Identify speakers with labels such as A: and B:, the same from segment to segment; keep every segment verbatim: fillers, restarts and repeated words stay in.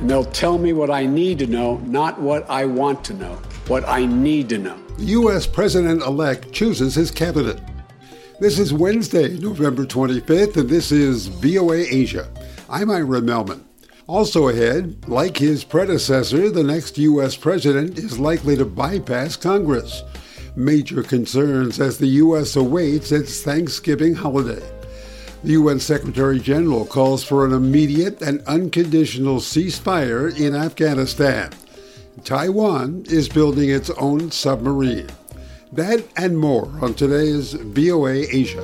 A: And they'll tell me what I need to know, not what I want to know, what I need to know.
B: The U S president-elect chooses his cabinet. This is Wednesday, November twenty-fifth, and this is V O A Asia. I'm Ira Melman. Also ahead, like his predecessor, the next U S president is likely to bypass Congress. Major concerns as the U S awaits its Thanksgiving holiday. The U N Secretary General calls for an immediate and unconditional ceasefire in Afghanistan. Taiwan is building its own submarine. That and more on today's V O A Asia.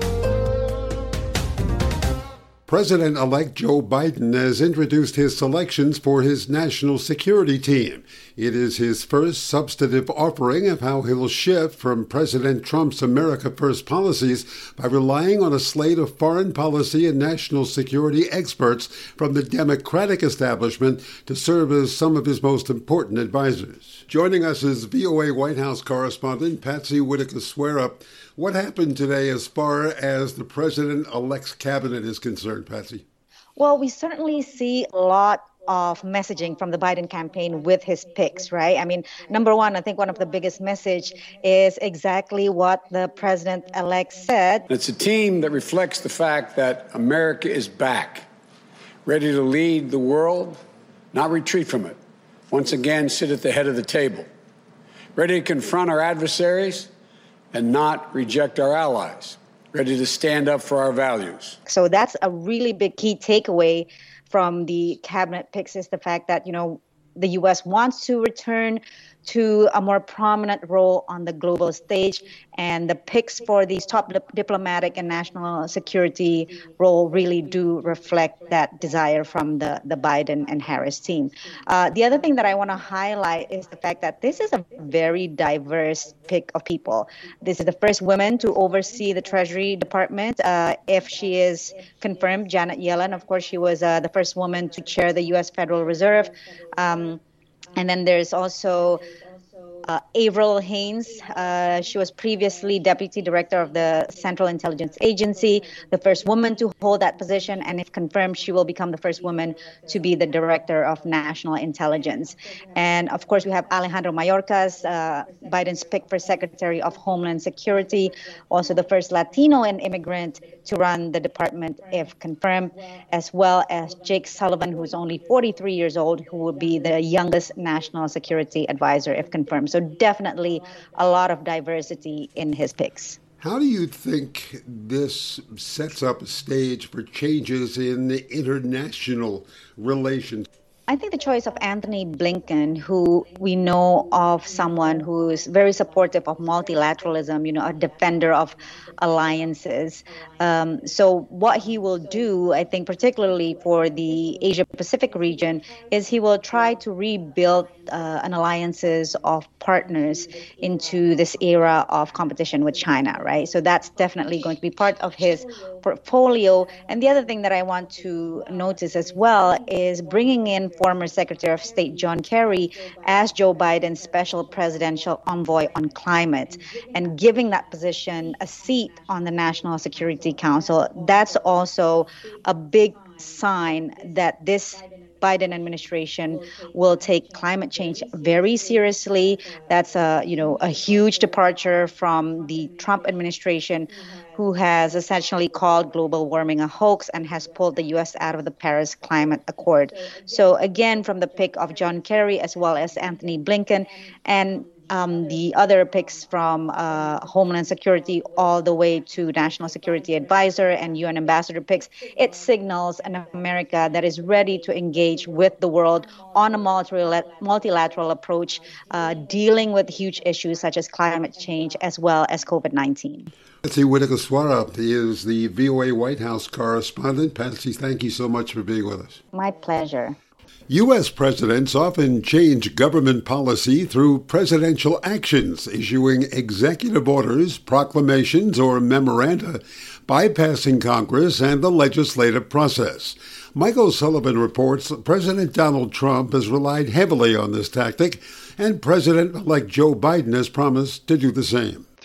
B: President-elect Joe Biden has introduced his selections for his national security team. It is his first substantive offering of how he'll shift from President Trump's America First policies by relying on a slate of foreign policy and national security experts from the Democratic establishment to serve as some of his most important advisors. Joining us is V O A White House correspondent Patsy Widakuswara. What happened today as far as the president-elect's cabinet is concerned, Patsy?
C: Well, we certainly see a lot of messaging from the Biden campaign with his picks, right? I mean, number one, I think one of the biggest message is exactly what the president-elect said.
A: It's a team that reflects the fact that America is back, ready to lead the world, not retreat from it. Once again, sit at the head of the table, ready to confront our adversaries and not reject our allies, ready to stand up for our values.
C: So that's a really big key takeaway from the cabinet picks is the fact that, you know, the U S wants to return to a more prominent role on the global stage. And the picks for these top dip- diplomatic and national security role really do reflect that desire from the, the Biden and Harris team. Uh, the other thing that I want to highlight is the fact that this is a very diverse pick of people. This is the first woman to oversee the Treasury Department. Uh, if she is confirmed, Janet Yellen, of course, she was uh, the first woman to chair the U S Federal Reserve. Um, And then there's also uh, Avril Haines. Uh, she was previously Deputy Director of the Central Intelligence Agency, the first woman to hold that position. And if confirmed, she will become the first woman to be the Director of National Intelligence. And of course, we have Alejandro Mayorkas, uh, Biden's pick for Secretary of Homeland Security, also the first Latino and immigrant to run the department if confirmed, as well as Jake Sullivan, who's only forty-three years old, who will be the youngest national security advisor if confirmed. So definitely a lot of diversity in his picks.
B: How do you think this sets up a stage for changes in the international relations?
C: I think the choice of Anthony Blinken, who we know of someone who is very supportive of multilateralism, you know, a defender of alliances. Um, so what he will do, I think, particularly for the Asia-Pacific region, is he will try to rebuild uh, an alliances of partners into this era of competition with China, right? So that's definitely going to be part of his portfolio. And the other thing that I want to notice as well is bringing in former Secretary of State John Kerry as Joe Biden's special presidential envoy on climate and giving that position a seat on the National Security Council. That's also a big sign that this Biden administration will take climate change very seriously. That's a, you know, a huge departure from the Trump administration, who has essentially called global warming a hoax and has pulled the U S out of the Paris Climate Accord. So again, from the pick of John Kerry as well as Anthony Blinken and Um, the other picks from uh, Homeland Security all the way to National Security Advisor and U N Ambassador picks, it signals an America that is ready to engage with the world on a multilateral approach, uh, dealing with huge issues such as climate change as well as COVID nineteen.
B: Patsy Widakuswara is the V O A White House correspondent. Patsy, thank you so much for being with us.
C: My pleasure.
B: U S presidents often change government policy through presidential actions, issuing executive orders, proclamations, or memoranda, bypassing Congress and the legislative process. Michael Sullivan reports President Donald Trump has relied heavily on this tactic, and President-elect Joe Biden has promised to do the same.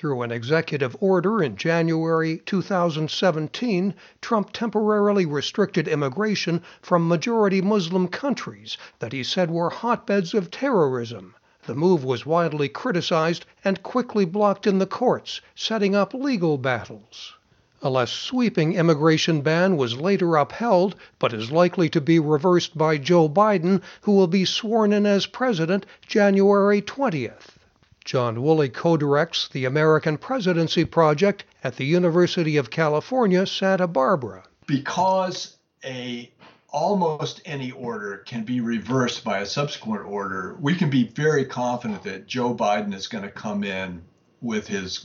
D: Through an executive order in January two thousand seventeen, Trump temporarily restricted immigration from majority Muslim countries that he said were hotbeds of terrorism. The move was widely criticized and quickly blocked in the courts, setting up legal battles. A less sweeping immigration ban was later upheld, but is likely to be reversed by Joe Biden, who will be sworn in as president January twentieth. John Woolley co-directs the American Presidency Project at the University of California, Santa Barbara.
E: Because a almost any order can be reversed by a subsequent order, we can be very confident that Joe Biden is going to come in with his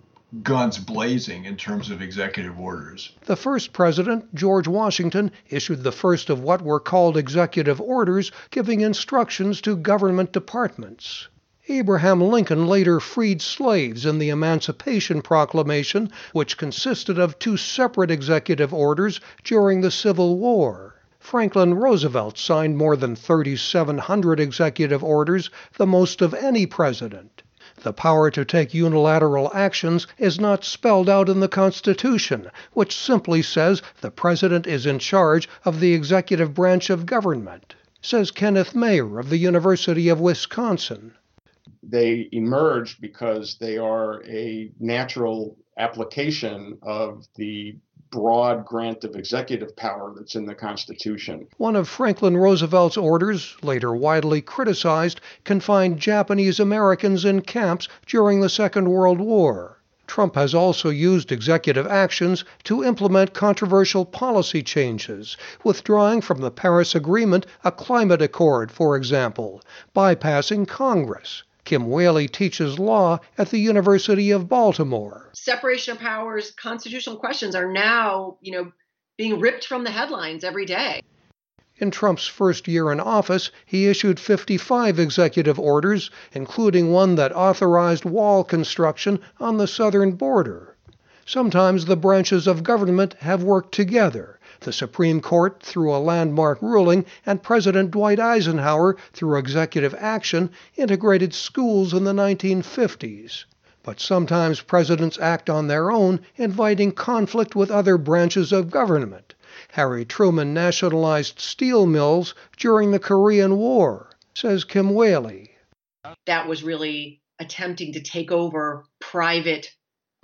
E: guns blazing in terms of executive orders.
D: The first president, George Washington, issued the first of what were called executive orders, giving instructions to government departments. Abraham Lincoln later freed slaves in the Emancipation Proclamation, which consisted of two separate executive orders during the Civil War. Franklin Roosevelt signed more than thirty-seven hundred executive orders, the most of any president. The power to take unilateral actions is not spelled out in the Constitution, which simply says the president is in charge of the executive branch of government, says Kenneth Mayer of the University of Wisconsin.
F: They emerged because they are a natural application of the broad grant of executive power that's in the Constitution.
D: One of Franklin Roosevelt's orders, later widely criticized, confined Japanese Americans in camps during the Second World War. Trump has also used executive actions to implement controversial policy changes, withdrawing from the Paris Agreement a climate accord, for example, bypassing Congress. Kim Whaley teaches law at the University of Baltimore.
G: Separation of powers, constitutional questions are now, you know, being ripped from the headlines every day.
D: In Trump's first year in office, he issued fifty-five executive orders, including one that authorized wall construction on the southern border. Sometimes the branches of government have worked together. The Supreme Court through a landmark ruling, and President Dwight Eisenhower through executive action integrated schools in the nineteen fifties. But sometimes presidents act on their own, inviting conflict with other branches of government. Harry Truman nationalized steel mills during the Korean War, says Kim Whaley.
G: That was really attempting to take over private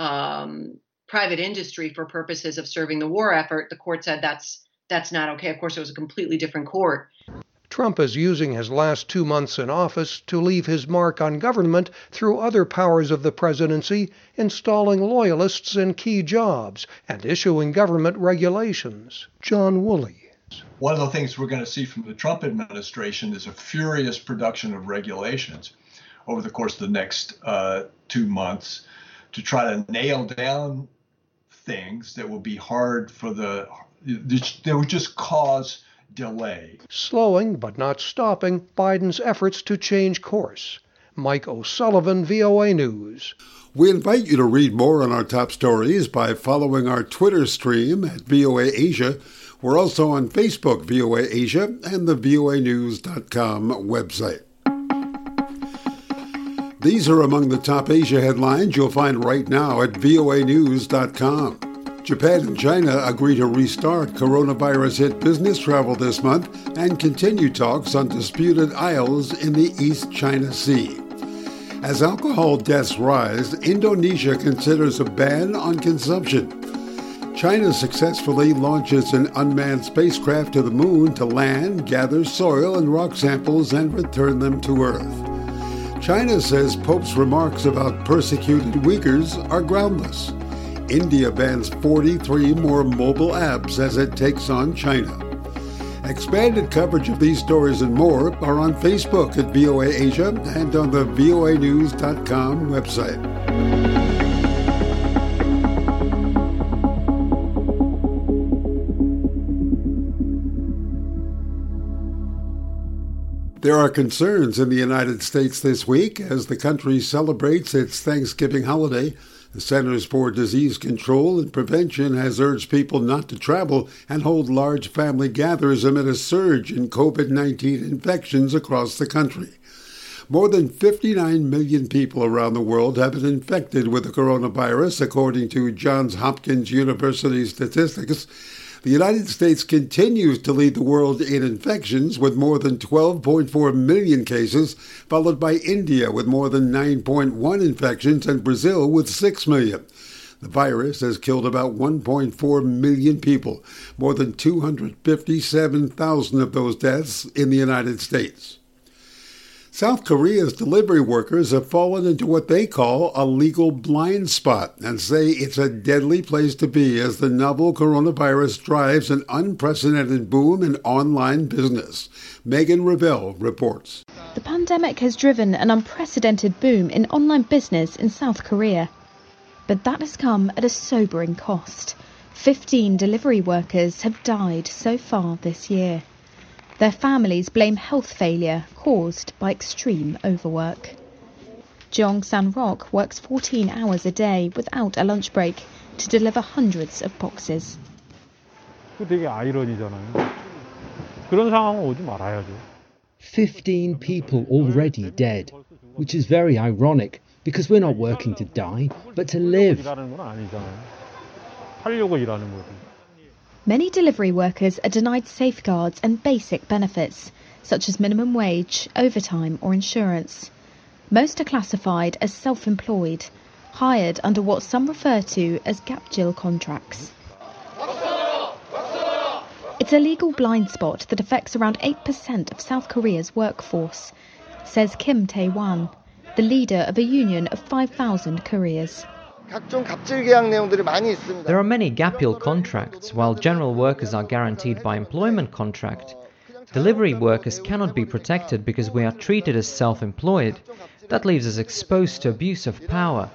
G: um private industry for purposes of serving the war effort. The court said that's that's not okay. Of course, it was a completely different court.
D: Trump is using his last two months in office to leave his mark on government through other powers of the presidency, installing loyalists in key jobs and issuing government regulations. John Woolley.
E: One of the things we're going to see from the Trump administration is a furious production of regulations over the course of the next uh, two months to try to nail down things that will be hard for the, that would just cause delay.
D: Slowing but not stopping Biden's efforts to change course. Mike O'Sullivan, V O A News.
B: We invite you to read more on our top stories by following our Twitter stream at V O A Asia. We're also on Facebook, V O A Asia, and the V O A news dot com website. These are among the top Asia headlines you'll find right now at V O A news dot com. Japan and China agree to restart coronavirus-hit business travel this month and continue talks on disputed isles in the East China Sea. As alcohol deaths rise, Indonesia considers a ban on consumption. China successfully launches an unmanned spacecraft to the moon to land, gather soil and rock samples, and return them to Earth. China says Pope's remarks about persecuted Uyghurs are groundless. India bans forty-three more mobile apps as it takes on China. Expanded coverage of these stories and more are on Facebook at V O A Asia and on the V O A news dot com website. There are concerns in the United States this week as the country celebrates its Thanksgiving holiday. The Centers for Disease Control and Prevention has urged people not to travel and hold large family gatherings amid a surge in COVID nineteen infections across the country. More than fifty-nine million people around the world have been infected with the coronavirus, according to Johns Hopkins University statistics. The United States continues to lead the world in infections with more than twelve point four million cases, followed by India with more than nine point one infections and Brazil with six million. The virus has killed about one point four million people, more than two hundred fifty-seven thousand of those deaths in the United States. South Korea's delivery workers have fallen into what they call a legal blind spot and say it's a deadly place to be as the novel coronavirus drives an unprecedented boom in online business. Megan Revell reports.
H: The pandemic has driven an unprecedented boom in online business in South Korea. But that has come at a sobering cost. Fifteen delivery workers have died so far this year. Their families blame health failure caused by extreme overwork. Jeong San-rok works fourteen hours a day without a lunch break to deliver hundreds of boxes.
I: Fifteen people already dead, which is very ironic because we're not working to die, but to live.
H: Many delivery workers are denied safeguards and basic benefits, such as minimum wage, overtime or insurance. Most are classified as self-employed, hired under what some refer to as gapjil contracts. It's a legal blind spot that affects around eight percent of South Korea's workforce, says Kim Tae-wan, the leader of a union of five thousand couriers.
J: There are many gapjil contracts, while general workers are guaranteed by employment contract. Delivery workers cannot be protected because we are treated as self-employed. That leaves us exposed to abuse of power.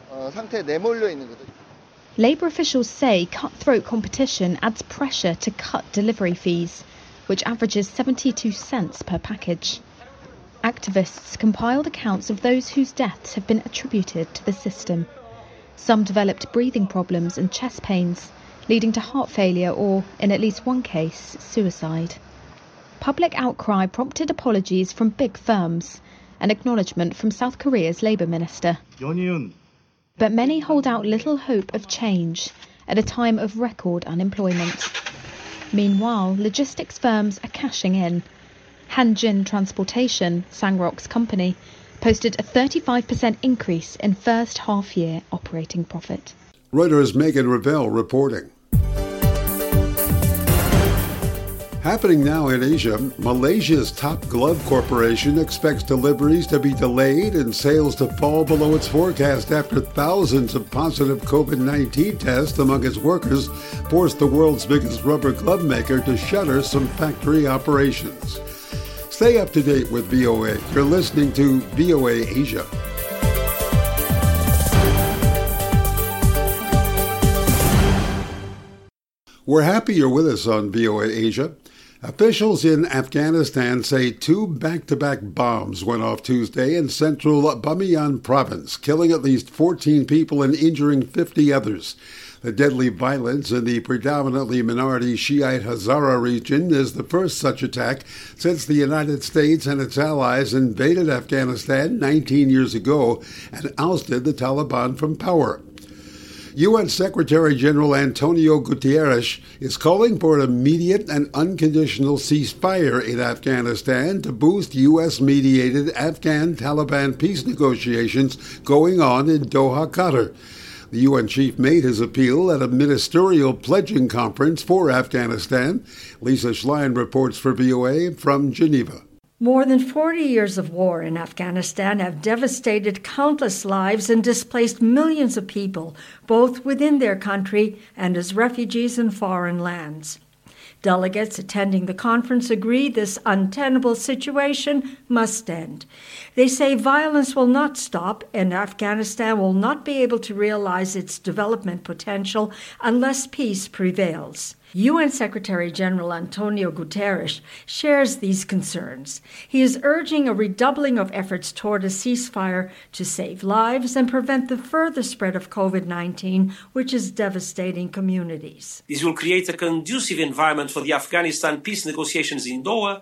H: Labour officials say cutthroat competition adds pressure to cut delivery fees, which averages seventy-two cents per package. Activists compiled accounts of those whose deaths have been attributed to the system. Some developed breathing problems and chest pains, leading to heart failure or, in at least one case, suicide. Public outcry prompted apologies from big firms, an acknowledgement from South Korea's Labour Minister. But many hold out little hope of change at a time of record unemployment. Meanwhile, logistics firms are cashing in. Hanjin Transportation, Sang-rok's company, posted a thirty-five percent increase in first half-year operating profit.
B: Reuters' Megan Revell reporting. Happening now in Asia, Malaysia's top glove corporation expects deliveries to be delayed and sales to fall below its forecast after thousands of positive COVID nineteen tests among its workers forced the world's biggest rubber glove maker to shutter some factory operations. Stay up to date with V O A. You're listening to V O A Asia. We're happy you're with us on V O A Asia. Officials in Afghanistan say two back-to-back bombs went off Tuesday in central Bamiyan province, killing at least fourteen people and injuring fifty others. The deadly violence in the predominantly minority Shiite Hazara region is the first such attack since the United States and its allies invaded Afghanistan nineteen years ago and ousted the Taliban from power. U N Secretary General Antonio Guterres is calling for an immediate and unconditional ceasefire in Afghanistan to boost U S-mediated Afghan-Taliban peace negotiations going on in Doha, Qatar. The U N chief made his appeal at a ministerial pledging conference for Afghanistan. Lisa Schlein reports for V O A from Geneva.
K: More than forty years of war in Afghanistan have devastated countless lives and displaced millions of people, both within their country and as refugees in foreign lands. Delegates attending the conference agree this untenable situation must end. They say violence will not stop and Afghanistan will not be able to realize its development potential unless peace prevails. U N Secretary General Antonio Guterres shares these concerns. He is urging a redoubling of efforts toward a ceasefire to save lives and prevent the further spread of COVID nineteen, which is devastating communities.
L: This will create a conducive environment for the Afghanistan peace negotiations in Doha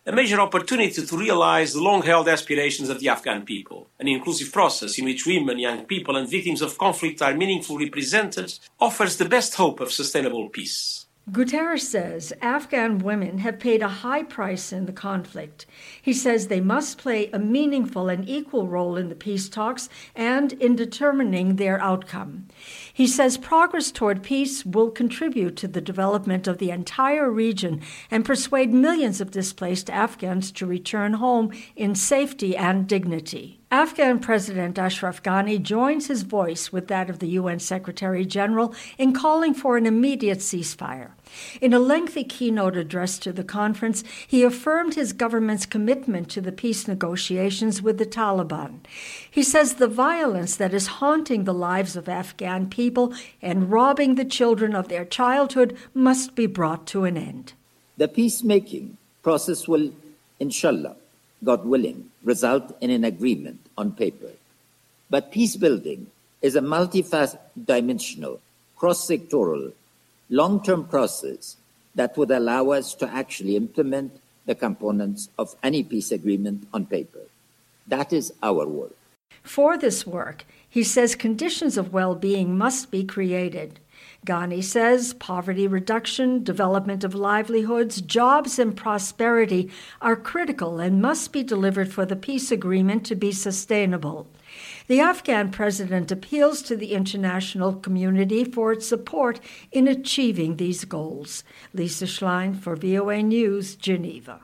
L: a major opportunity to realize the long-held aspirations of the Afghan people. An inclusive process in which women, young people, and victims of conflict are meaningfully represented offers the best hope of sustainable peace.
K: Guterres says Afghan women have paid a high price in the conflict. He says they must play a meaningful and equal role in the peace talks and in determining their outcome. He says progress toward peace will contribute to the development of the entire region and persuade millions of displaced Afghans to return home in safety and dignity. Afghan President Ashraf Ghani joins his voice with that of the U N Secretary General in calling for an immediate ceasefire. In a lengthy keynote address to the conference, he affirmed his government's commitment to the peace negotiations with the Taliban. He says the violence that is haunting the lives of Afghan people and robbing the children of their childhood must be brought to an end.
M: The peacemaking process will, inshallah, God willing, result in an agreement on paper. But peace building is a multi-dimensional, cross-sectoral, long-term process that would allow us to actually implement the components of any peace agreement on paper. That is our work.
K: For this work, he says conditions of well-being must be created. Ghani says poverty reduction, development of livelihoods, jobs, and prosperity are critical and must be delivered for the peace agreement to be sustainable. The Afghan president appeals to the international community for its support in achieving these goals. Lisa Schlein for V O A News, Geneva.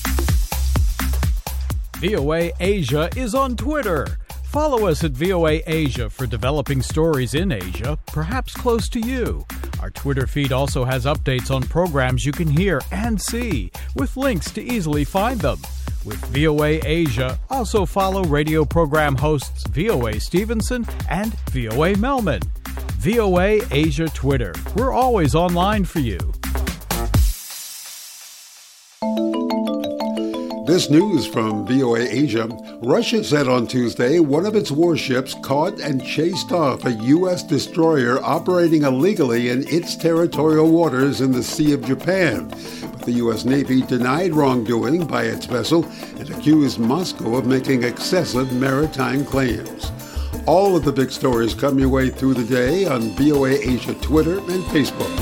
N: V O A Asia is on Twitter. Follow us at V O A Asia for developing stories in Asia, perhaps close to you. Our Twitter feed also has updates on programs you can hear and see, with links to easily find them. With V O A Asia, also follow radio program hosts V O A Stevenson and V O A Melman. V O A Asia Twitter. We're always online for you.
B: This news from V O A Asia. Russia said on Tuesday one of its warships caught and chased off a U S destroyer operating illegally in its territorial waters in the Sea of Japan. But the U S Navy denied wrongdoing by its vessel and accused Moscow of making excessive maritime claims. All of the big stories come your way through the day on V O A Asia Twitter and Facebook.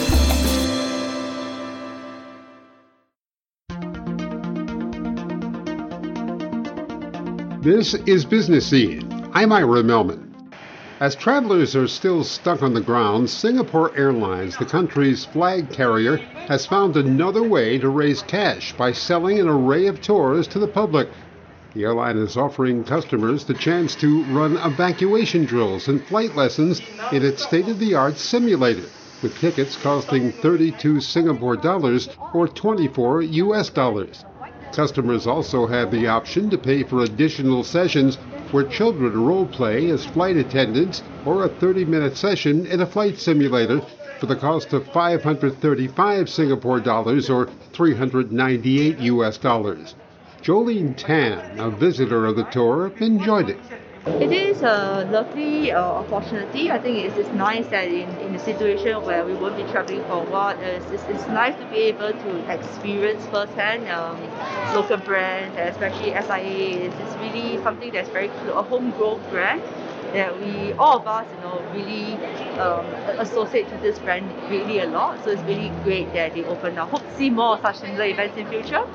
B: This is Business Scene. I'm Ira Melman. As travelers are still stuck on the ground, Singapore Airlines, the country's flag carrier, has found another way to raise cash by selling an array of tours to the public. The airline is offering customers the chance to run evacuation drills and flight lessons in its state-of-the-art simulator, with tickets costing thirty-two Singapore dollars or twenty-four U S dollars. Customers also have the option to pay for additional sessions where children role-play as flight attendants or a thirty-minute session in a flight simulator for the cost of five hundred thirty-five Singapore dollars or three hundred ninety-eight U S dollars. Jolene Tan, a visitor of the tour, enjoyed it.
O: It is a lovely uh, opportunity. I think it's, it's nice that in, in a situation where we won't be traveling for a while, it's, it's, it's nice to be able to experience firsthand um, local brands, especially S I A. It's, it's really something that's very a homegrown brand that we, all of us, you know, really um, associate to this brand really a lot. So it's really great that they open up. Hope to see more such similar events in future.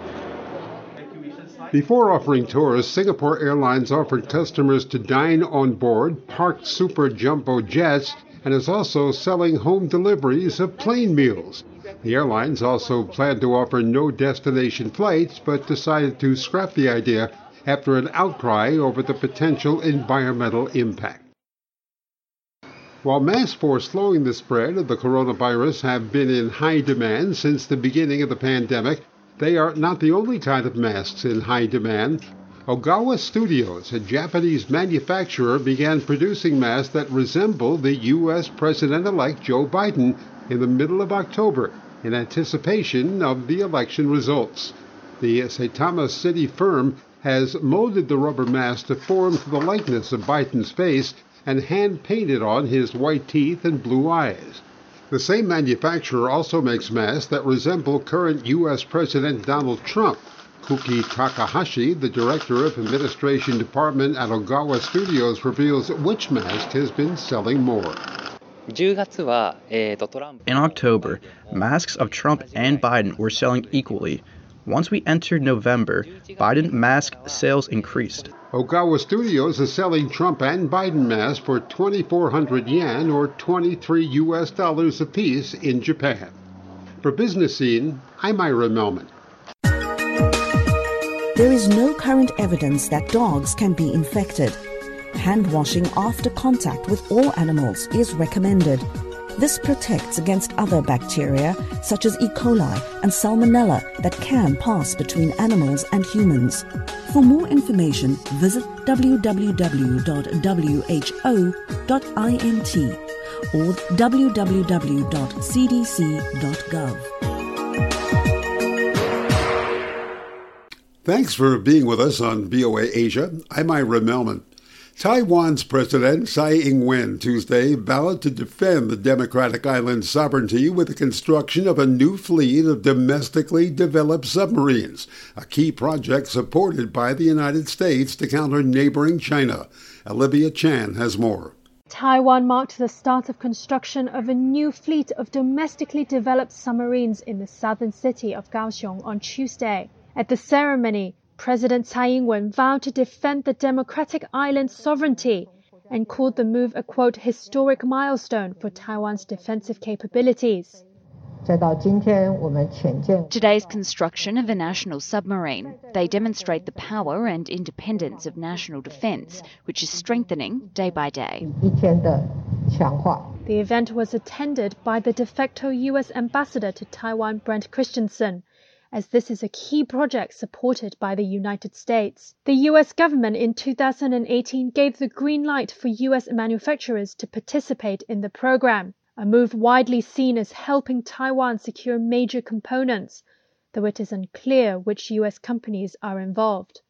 B: Before offering tours, Singapore Airlines offered customers to dine on board parked super jumbo jets and is also selling home deliveries of plane meals. The airlines also planned to offer no destination flights, but decided to scrap the idea after an outcry over the potential environmental impact. While masks for slowing the spread of the coronavirus have been in high demand since the beginning of the pandemic, they are not the only kind of masks in high demand. Ogawa Studios, a Japanese manufacturer, began producing masks that resemble the U S President-elect Joe Biden in the middle of October in anticipation of the election results. The Saitama City firm has molded the rubber mask to form to the likeness of Biden's face and hand-painted on his white teeth and blue eyes. The same manufacturer also makes masks that resemble current U S President Donald Trump, Kuki Takahashi, the director of Administration Department at Ogawa Studios, reveals which mask has been selling more.
P: In October, masks of Trump and Biden were selling equally. Once we entered November, Biden mask sales increased.
B: Ogawa Studios is selling Trump and Biden masks for twenty-four hundred yen or twenty-three U S dollars apiece in Japan. For Business Scene, I'm Ira Melman.
Q: There is no current evidence that dogs can be infected. Hand washing after contact with all animals is recommended. This protects against other bacteria such as E. coli and Salmonella that can pass between animals and humans. For more information, visit w w w dot w h o dot int or w w w dot c d c dot gov.
B: Thanks for being with us on V O A Asia. I'm Ira Melman. Taiwan's President Tsai Ing-wen Tuesday vowed to defend the democratic island's sovereignty with the construction of a new fleet of domestically developed submarines, a key project supported by the United States to counter neighboring China. Olivia Chan has more.
R: Taiwan marked the start of construction of a new fleet of domestically developed submarines in the southern city of Kaohsiung on Tuesday. At the ceremony, President Tsai Ing-wen vowed to defend the democratic island's sovereignty and called the move a, quote, historic milestone for Taiwan's defensive capabilities.
S: Today's construction of a national submarine, they demonstrate the power and independence of national defense, which is strengthening day by day.
R: The event was attended by the de facto U S ambassador to Taiwan, Brent Christensen, as this is a key project supported by the United States. The U S government in two thousand eighteen gave the green light for U S manufacturers to participate in the program, a move widely seen as helping Taiwan secure major components, though it is unclear which U S companies are involved.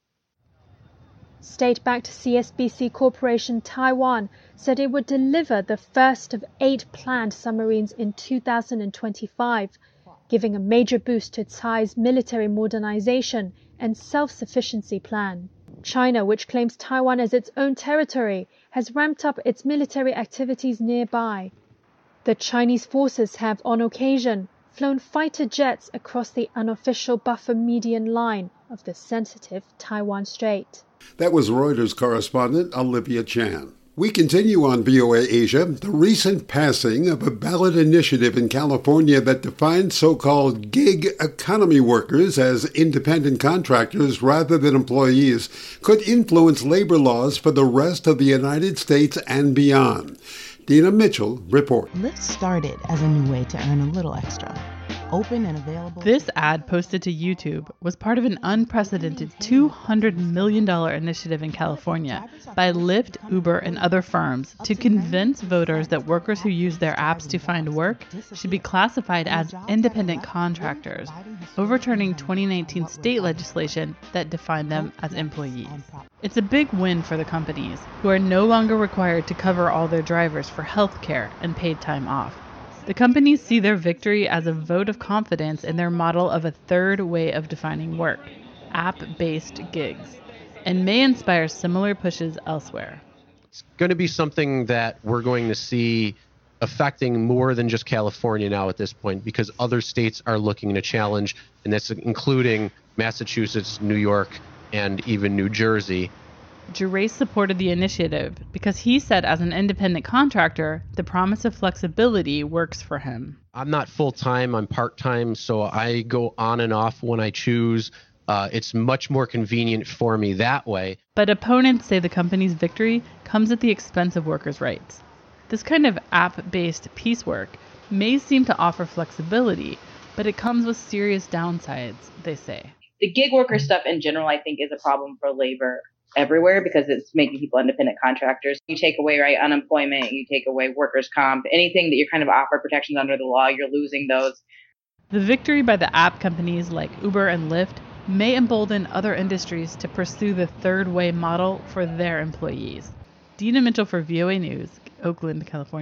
R: State-backed C S B C Corporation Taiwan said it would deliver the first of eight planned submarines in two thousand twenty-five, giving a major boost to Tsai's military modernization and self-sufficiency plan. China, which claims Taiwan as its own territory, has ramped up its military activities nearby. The Chinese forces have, on occasion, flown fighter jets across the unofficial buffer median line of the sensitive Taiwan Strait.
B: That was Reuters correspondent Olivia Chan. We continue on V O A Asia. The recent passing of a ballot initiative in California that defines so-called gig economy workers as independent contractors rather than employees could influence labor laws for the rest of the United States and beyond. Dina Mitchell reports.
T: Lyft started as a new way to earn a little extra. Open and available.
U: This ad posted to YouTube was part of an unprecedented two hundred million dollars initiative in California by Lyft, Uber, and other firms to convince voters that workers who use their apps to find work should be classified as independent contractors, overturning twenty nineteen state legislation that defined them as employees. It's a big win for the companies, who are no longer required to cover all their drivers for health care and paid time off. The companies see their victory as a vote of confidence in their model of a third way of defining work, app-based gigs, and may inspire similar pushes elsewhere.
V: It's going to be something that we're going to see affecting more than just California now at this point, because other states are looking to challenge, and that's including Massachusetts, New York, and even New Jersey.
U: Gerace supported the initiative because he said as an independent contractor, the promise of flexibility works for him.
V: I'm not full-time, I'm part-time, so I go on and off when I choose. Uh, it's much more convenient for me that way.
U: But opponents say the company's victory comes at the expense of workers' rights. This kind of app-based piecework may seem to offer flexibility, but it comes with serious downsides, they say.
W: The gig worker stuff in general, I think, is a problem for labor everywhere because it's making people independent contractors. You take away, right, unemployment, you take away workers' comp, anything that you're kind of offer protections under the law, you're losing those.
U: The victory by the app companies like Uber and Lyft may embolden other industries to pursue the third way model for their employees. Dina Mitchell for V O A News, Oakland, California.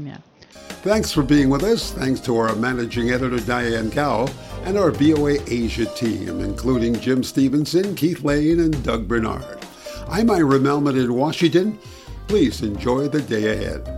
B: Thanks for being with us. Thanks to our managing editor, Diane Cowell, and our V O A Asia team, including Jim Stevenson, Keith Lane, and Doug Bernard. I'm Ira Melman in Washington. Please enjoy the day ahead.